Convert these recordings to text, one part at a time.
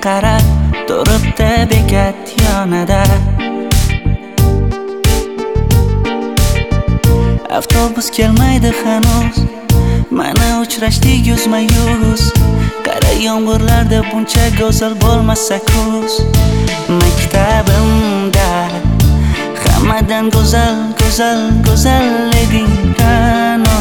qarab turibdi bekat yonida. Avtobus kelmaydi hanuz, mana uchrashdik yuzma-yuz. Qara yomg'irlarda buncha go'zal bo'lmasa kuz. Maktabimda hammadan go'zal, go'zal, go'zal eding Ra'no.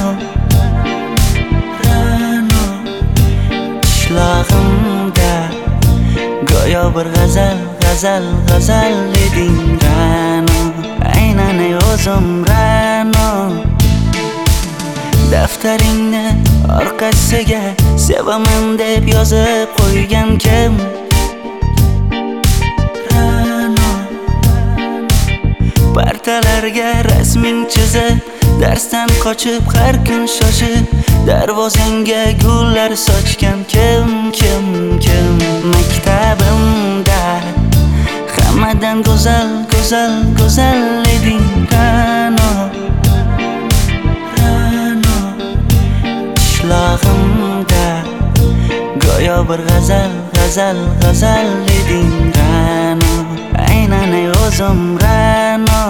Ra'no qishlog'imda go'yo bir g'azal, g'azal, g'azal eding Ra'no. Aynan o'zim Ra'no. Daftaringni orqasiga sevaman deb yozib qo'ygan kim? Ra'no. Partalarga rasming chizib, darsdan qochib har kun shoshib, darvozangga gullar sochgan kim, kim, kim? Maktabimda hammadan go'zal, go'zal, go'zal eding Ra'no. Ra'no qishlog'imda go'yo bir g'azal, g'azal, g'azal eding Ra'no. Aynan o'zim Ra'no.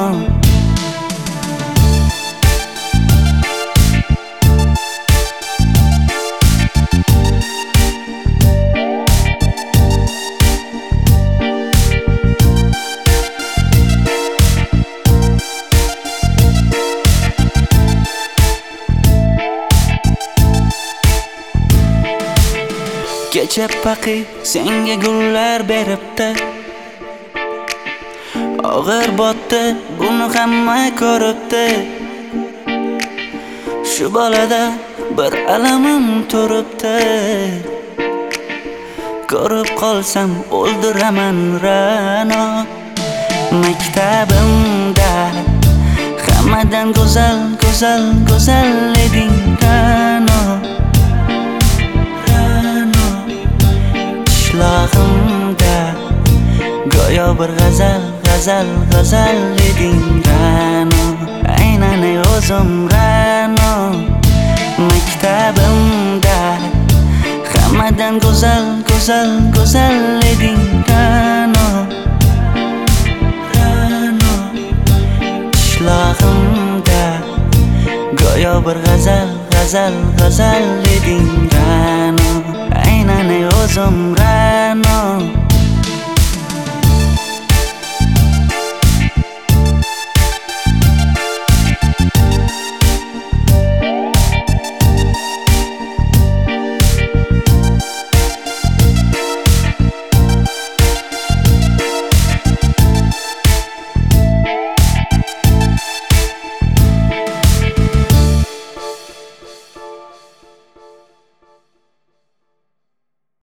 Kecha paqi senga gullar beribdi, og'ir botdi, buni hamma ko'ribdi. Shu bolada bir alamim turibdi, ko'rib qolsam o'ldiraman Ra'no. Maktabimda hammadan go'zal, go'zal, go'zal eding Ra'no. Qishlog'imda go'yo bir g'azal, g'azal, g'azal eding Ra'no. Aynan o'zim Ra'no. Maktabimda hammadan go'zal, go'zal, go'zal eding Ra'no. Ra'no qishlog'imda go'yo bir g'azal, g'azal, g'azal eding Ra'no. Aynan o'zim Ra'no.